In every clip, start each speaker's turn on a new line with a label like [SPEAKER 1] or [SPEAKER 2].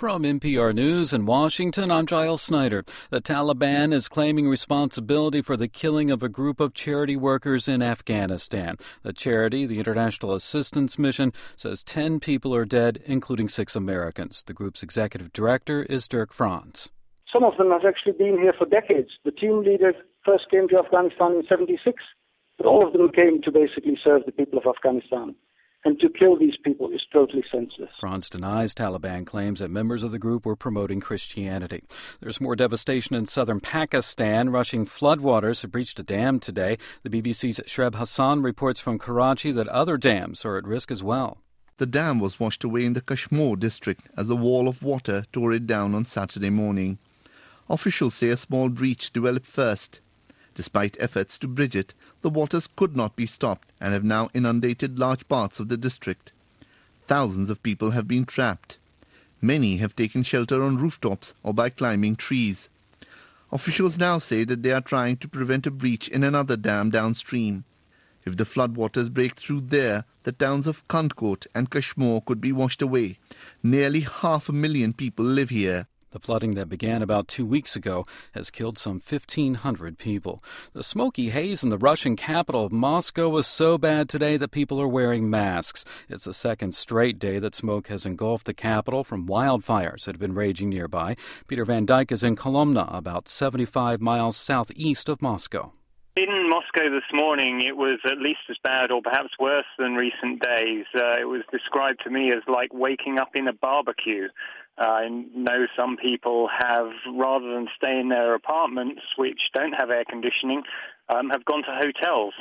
[SPEAKER 1] From NPR News in Washington, I'm Giles Snyder. The Taliban is claiming responsibility for the killing of a group of charity workers in Afghanistan. The charity, the International Assistance Mission, says 10 people are dead, including 6 Americans. The group's executive director is Dirk Franz.
[SPEAKER 2] Some of them have actually been here for decades. The team leader first came to Afghanistan in '76, but all of them came to basically serve the people of Afghanistan. And to kill these people is totally senseless.
[SPEAKER 1] Franz denies Taliban claims that members of the group were promoting Christianity. There's more devastation in southern Pakistan. Rushing floodwaters have breached a dam today. The BBC's Shreb Hassan reports from Karachi that other dams are at risk as well.
[SPEAKER 3] The dam was washed away in the Kashmir district as a wall of water tore it down on Saturday morning. Officials say a small breach developed first. Despite efforts to bridge it, the waters could not be stopped and have now inundated large parts of the district. Thousands of people have been trapped. Many have taken shelter on rooftops or by climbing trees. Officials now say that they are trying to prevent a breach in another dam downstream. If the floodwaters break through there, the towns of Kandkot and Kashmir could be washed away. Nearly 500,000 people live here.
[SPEAKER 1] The flooding that began about 2 weeks ago has killed some 1,500 people. The smoky haze in the Russian capital of Moscow was so bad today that people are wearing masks. It's the second straight day that smoke has engulfed the capital from wildfires that have been raging nearby. Peter Van Dyke is in Kolomna, about 75 miles southeast of Moscow.
[SPEAKER 4] In Moscow this morning, it was at least as bad or perhaps worse than recent days. It was described to me as like waking up in a barbecue. I know some people have, rather than stay in their apartments, which don't have air conditioning, have gone to hotels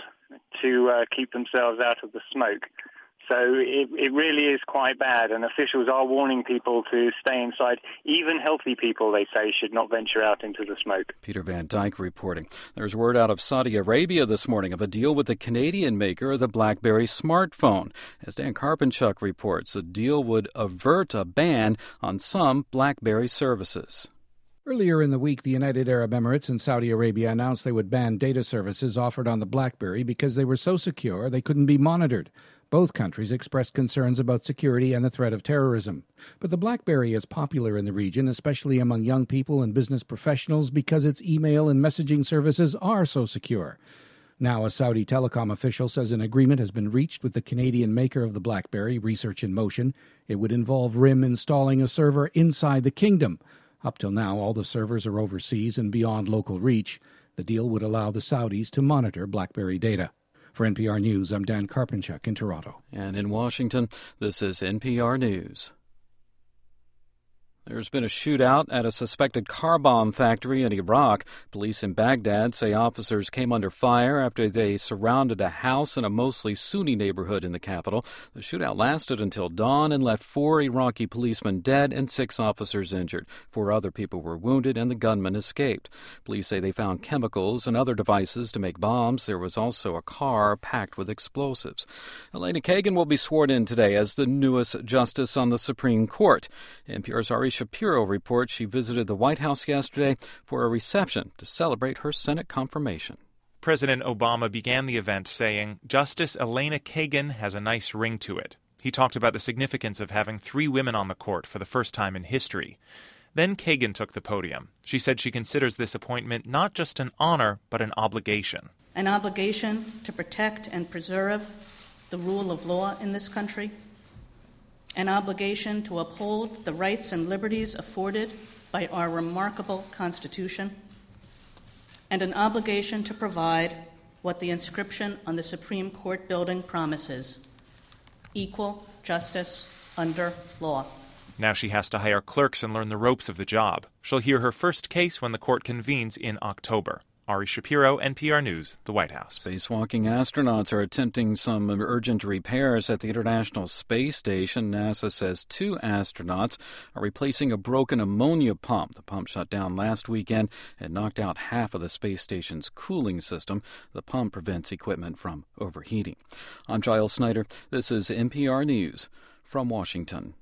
[SPEAKER 4] to keep themselves out of the smoke. So it really is quite bad, and officials are warning people to stay inside. Even healthy people, they say, should not venture out into the smoke.
[SPEAKER 1] Peter Van Dyke reporting. There's word out of Saudi Arabia this morning of a deal with the Canadian maker of the BlackBerry smartphone. As Dan Karpinchuk reports, the deal would avert a ban on some BlackBerry services.
[SPEAKER 5] Earlier in the week, the United Arab Emirates and Saudi Arabia announced they would ban data services offered on the BlackBerry because they were so secure they couldn't be monitored. Both countries expressed concerns about security and the threat of terrorism. But the BlackBerry is popular in the region, especially among young people and business professionals, because its email and messaging services are so secure. Now, a Saudi telecom official says an agreement has been reached with the Canadian maker of the BlackBerry, Research in Motion. It would involve RIM installing a server inside the kingdom. Up till now, all the servers are overseas and beyond local reach. The deal would allow the Saudis to monitor BlackBerry data. For NPR News, I'm Dan Karpinchuk in Toronto.
[SPEAKER 1] And in Washington, this is NPR News. There's been a shootout at a suspected car bomb factory in Iraq. Police in Baghdad say officers came under fire after they surrounded a house in a mostly Sunni neighborhood in the capital. The shootout lasted until dawn and left 4 Iraqi policemen dead and 6 officers injured. 4 other people were wounded and the gunman escaped. Police say they found chemicals and other devices to make bombs. There was also a car packed with explosives. Elena Kagan will be sworn in today as the newest justice on the Supreme Court. NPR's Ari Shapiro reports she visited the White House yesterday for a reception to celebrate her Senate confirmation.
[SPEAKER 6] President Obama began the event saying, "Justice Elena Kagan has a nice ring to it." He talked about the significance of having 3 women on the court for the first time in history. Then Kagan took the podium. She said she considers this appointment not just an honor, but an obligation.
[SPEAKER 7] An obligation to protect and preserve the rule of law in this country. An obligation to uphold the rights and liberties afforded by our remarkable Constitution, and an obligation to provide what the inscription on the Supreme Court building promises: equal justice under law.
[SPEAKER 6] Now she has to hire clerks and learn the ropes of the job. She'll hear her first case when the court convenes in October. Ari Shapiro, NPR News, the White House.
[SPEAKER 1] Spacewalking astronauts are attempting some urgent repairs at the International Space Station. NASA says 2 astronauts are replacing a broken ammonia pump. The pump shut down last weekend and knocked out half of the space station's cooling system. The pump prevents equipment from overheating. I'm Giles Snyder. This is NPR News from Washington.